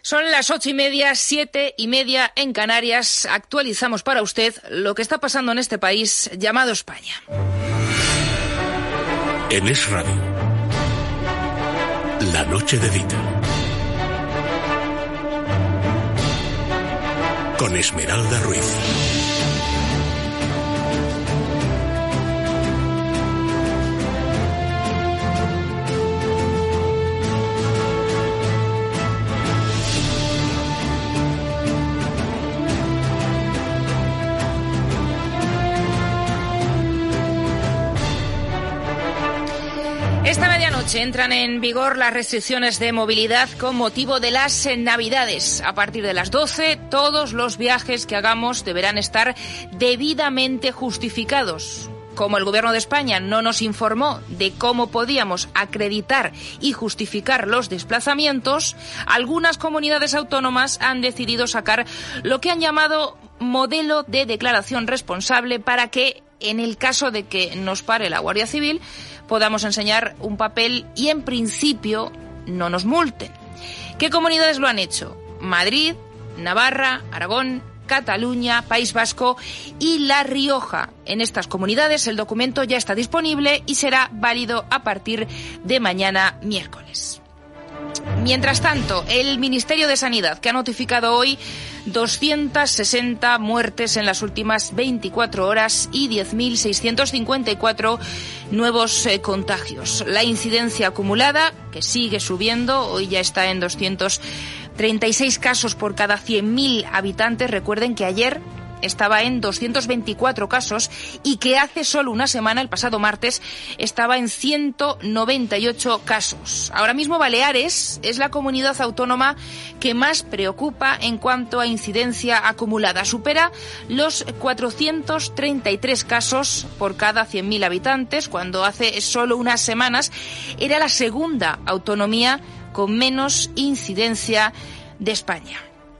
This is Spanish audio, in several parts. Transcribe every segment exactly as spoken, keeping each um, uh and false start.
Son las ocho y media, siete y media en Canarias. Actualizamos para usted lo que está pasando en este país llamado España. En Es Radio, La Noche de Dita, con Esmeralda Ruiz. Esta medianoche entran en vigor las restricciones de movilidad con motivo de las Navidades. A partir de las doce, todos los viajes que hagamos deberán estar debidamente justificados. Como el Gobierno de España no nos informó de cómo podíamos acreditar y justificar los desplazamientos, algunas comunidades autónomas han decidido sacar lo que han llamado modelo de declaración responsable para que, en el caso de que nos pare la Guardia Civil, podamos enseñar un papel y, en principio, no nos multen. ¿Qué comunidades lo han hecho? Madrid, Navarra, Aragón, Cataluña, País Vasco y La Rioja. En estas comunidades el documento ya está disponible y será válido a partir de mañana miércoles. Mientras tanto, el Ministerio de Sanidad, que ha notificado hoy doscientas sesenta muertes en las últimas veinticuatro horas y diez mil seiscientos cincuenta y cuatro nuevos eh, contagios. La incidencia acumulada, que sigue subiendo, hoy ya está en doscientos treinta y seis casos por cada cien mil habitantes. Recuerden que ayer estaba en doscientos veinticuatro casos y que hace solo una semana, el pasado martes, estaba en ciento noventa y ocho casos. Ahora mismo Baleares es la comunidad autónoma que más preocupa en cuanto a incidencia acumulada. Supera los cuatrocientos treinta y tres casos por cada cien mil habitantes, cuando hace solo unas semanas era la segunda autonomía con menos incidencia de España.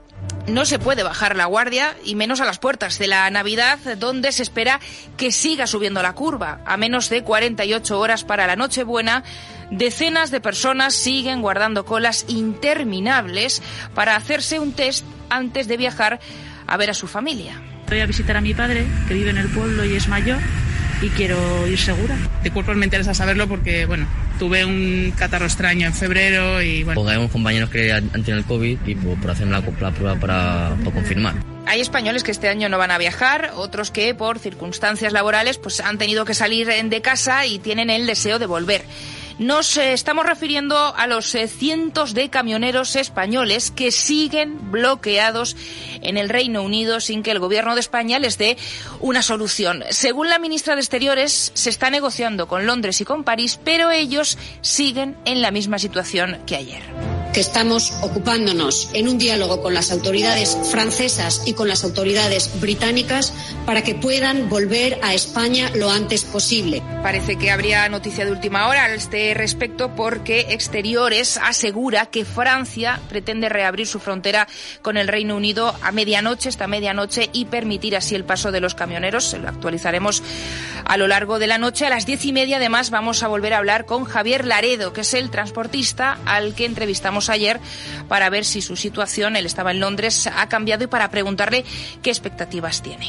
No se puede bajar la guardia, y menos a las puertas de la Navidad, donde se espera que siga subiendo la curva. A menos de cuarenta y ocho horas para la Nochebuena, decenas de personas siguen guardando colas interminables para hacerse un test antes de viajar a ver a su familia. Voy a visitar a mi padre, que vive en el pueblo y es mayor, y quiero ir segura. De cuerpo me interesa saberlo porque, bueno, tuve un catarro extraño en febrero y, bueno... Porque hay unos compañeros que han tenido el COVID y por, por hacerme la, la prueba para, para confirmar. Hay españoles que este año no van a viajar, otros que por circunstancias laborales pues han tenido que salir de casa y tienen el deseo de volver. Nos eh, estamos refiriendo a los eh, cientos de camioneros españoles que siguen bloqueados en el Reino Unido sin que el Gobierno de España les dé una solución. Según la ministra de Exteriores, se está negociando con Londres y con París, pero ellos siguen en la misma situación que ayer. Que estamos ocupándonos en un diálogo con las autoridades francesas y con las autoridades británicas para que puedan volver a España lo antes posible. Parece que habría noticia de última hora a este respecto, porque Exteriores asegura que Francia pretende reabrir su frontera con el Reino Unido a medianoche, esta medianoche, y permitir así el paso de los camioneros. Se lo actualizaremos a lo largo de la noche. A las diez y media, además, vamos a volver a hablar con Javier Laredo, que es el transportista al que entrevistamos ayer para ver si su situación, él estaba en Londres, ha cambiado, y para preguntarle qué expectativas tiene.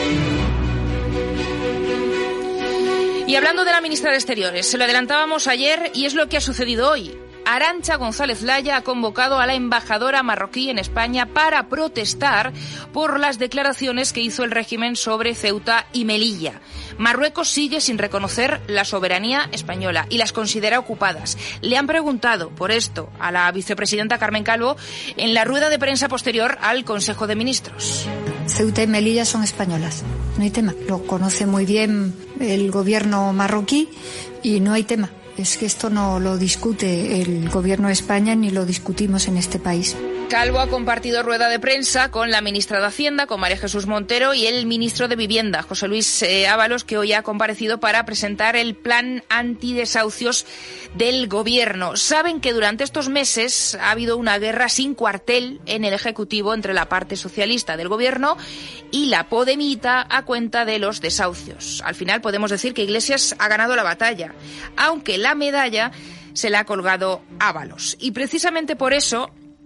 Y hablando de la ministra de Exteriores, se lo adelantábamos ayer y es lo que ha sucedido hoy. Arantxa González Laya ha convocado a la embajadora marroquí en España para protestar por las declaraciones que hizo el régimen sobre Ceuta y Melilla. Marruecos sigue sin reconocer la soberanía española y las considera ocupadas. Le han preguntado por esto a la vicepresidenta Carmen Calvo en la rueda de prensa posterior al Consejo de Ministros. Ceuta y Melilla son españolas, no hay tema. Lo conoce muy bien el gobierno marroquí y no hay tema. Es que esto no lo discute el Gobierno de España ni lo discutimos en este país. Calvo ha compartido rueda de prensa con la ministra de Hacienda, con María Jesús Montero, y el ministro de Vivienda, José Luis eh, Ábalos, que hoy ha comparecido para presentar el plan antidesahucios del Gobierno. Saben que durante estos meses ha habido una guerra sin cuartel en el Ejecutivo entre la parte socialista del Gobierno y la Podemita a cuenta de los desahucios. Al final podemos decir que Iglesias ha ganado la batalla, aunque la medalla se la ha colgado Ábalos. Y precisamente por eso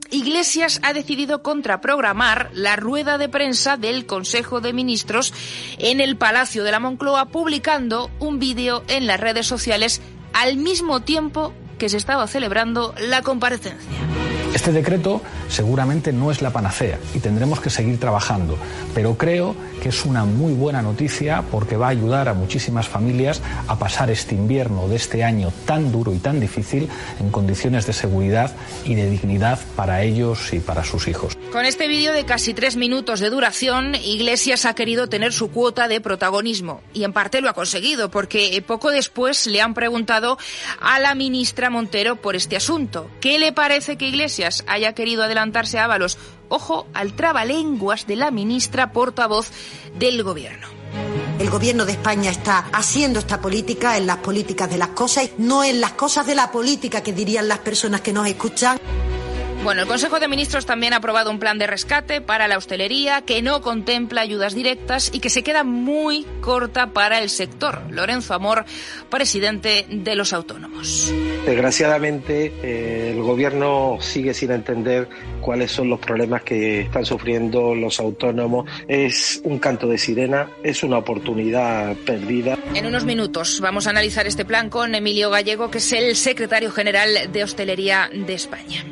Iglesias ha decidido contraprogramar la rueda de prensa del Consejo de Ministros en el Palacio de la Moncloa, publicando un vídeo en las redes sociales al mismo tiempo que se estaba celebrando la comparecencia. Este decreto seguramente no es la panacea y tendremos que seguir trabajando, pero creo que es una muy buena noticia porque va a ayudar a muchísimas familias a pasar este invierno de este año tan duro y tan difícil en condiciones de seguridad y de dignidad para ellos y para sus hijos. Con este vídeo de casi tres minutos de duración, Iglesias ha querido tener su cuota de protagonismo y en parte lo ha conseguido porque poco después le han preguntado a la ministra Montero por este asunto. ¿Qué le parece que Iglesias haya querido adelantarse a Ábalos? Ojo al trabalenguas de la ministra portavoz del Gobierno. El Gobierno de España está haciendo esta política en las políticas de las cosas, no en las cosas de la política que dirían las personas que nos escuchan. Bueno, el Consejo de Ministros también ha aprobado un plan de rescate para la hostelería que no contempla ayudas directas y que se queda muy corta para el sector. Lorenzo Amor, presidente de los autónomos. Desgraciadamente, eh, el Gobierno sigue sin entender cuáles son los problemas que están sufriendo los autónomos. Es un canto de sirena, es una oportunidad perdida. En unos minutos vamos a analizar este plan con Emilio Gallego, que es el secretario general de Hostelería de España.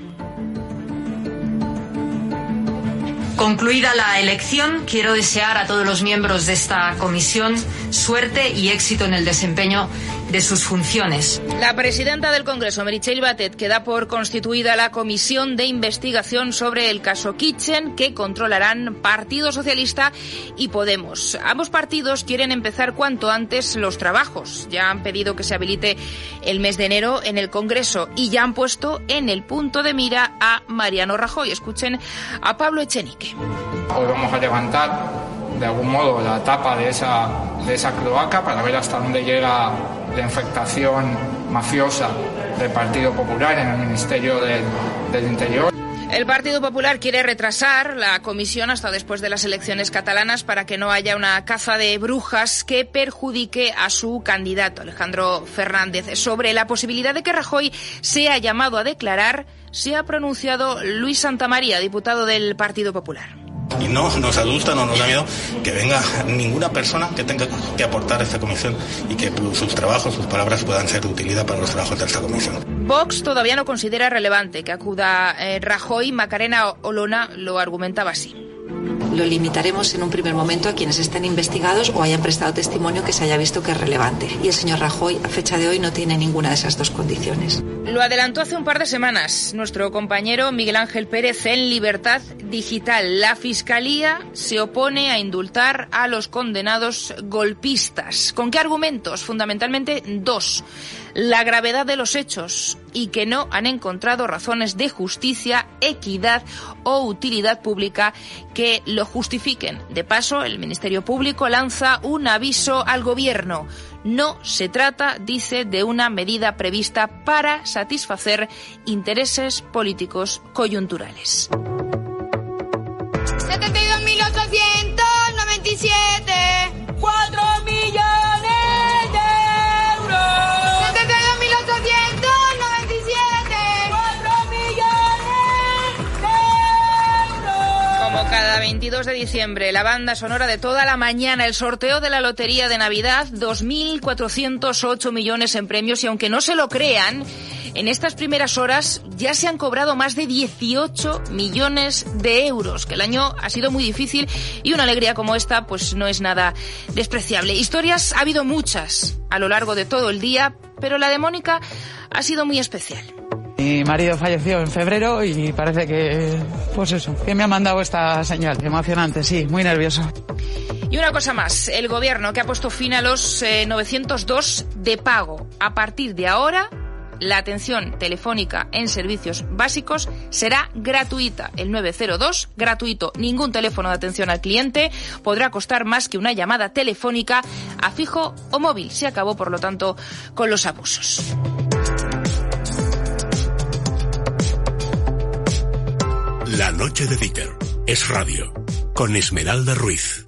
Concluida la elección, quiero desear a todos los miembros de esta comisión suerte y éxito en el desempeño de sus funciones. La presidenta del Congreso, Meritxell Batet, que da por constituida la comisión de investigación sobre el caso Kitchen, que controlarán Partido Socialista y Podemos. Ambos partidos quieren empezar cuanto antes los trabajos. Ya han pedido que se habilite el mes de enero en el Congreso y ya han puesto en el punto de mira a Mariano Rajoy. Escuchen a Pablo Echenique. Hoy vamos a levantar de algún modo la tapa de esa, de esa cloaca para ver hasta dónde llega la infectación mafiosa del Partido Popular en el Ministerio del, del Interior. El Partido Popular quiere retrasar la comisión hasta después de las elecciones catalanas para que no haya una caza de brujas que perjudique a su candidato, Alejandro Fernández. Sobre la posibilidad de que Rajoy sea llamado a declarar, se ha pronunciado Luis Santamaría, diputado del Partido Popular. Y no nos asusta, no nos da miedo que venga ninguna persona que tenga que aportar a esta comisión y que sus trabajos, sus palabras puedan ser de utilidad para los trabajos de esta comisión. Vox todavía no considera relevante que acuda eh, Rajoy. Macarena Olona lo argumentaba así. Lo limitaremos en un primer momento a quienes estén investigados o hayan prestado testimonio que se haya visto que es relevante. Y el señor Rajoy, a fecha de hoy, no tiene ninguna de esas dos condiciones. Lo adelantó hace un par de semanas nuestro compañero Miguel Ángel Pérez en Libertad Digital. La Fiscalía se opone a indultar a los condenados golpistas. ¿Con qué argumentos? Fundamentalmente dos. La gravedad de los hechos y que no han encontrado razones de justicia, equidad o utilidad pública que lo justifiquen. De paso, el Ministerio Público lanza un aviso al Gobierno. No se trata, dice, de una medida prevista para satisfacer intereses políticos coyunturales. setenta y dos mil ochocientos noventa y siete. ¡Cuatro millones de euros! setenta y dos mil ochocientos noventa y siete. ¡Cuatro millones de euros! Como cada veintidós de diciembre, la banda sonora de toda la mañana, el sorteo de la Lotería de Navidad, dos mil cuatrocientos ocho millones en premios, y aunque no se lo crean, en estas primeras horas ya se han cobrado más de dieciocho millones de euros, que el año ha sido muy difícil y una alegría como esta pues no es nada despreciable. Historias ha habido muchas a lo largo de todo el día, pero la de Mónica ha sido muy especial. Mi marido falleció en febrero y parece que, pues eso, que me ha mandado esta señal. Emocionante, sí, muy nervioso. Y una cosa más, el Gobierno que ha puesto fin a los eh, novecientos dos de pago. A partir de ahora, la atención telefónica en servicios básicos será gratuita. El nueve cero dos, gratuito. Ningún teléfono de atención al cliente podrá costar más que una llamada telefónica a fijo o móvil. Se acabó, por lo tanto, con los abusos. La noche de Dieter es radio, con Esmeralda Ruiz.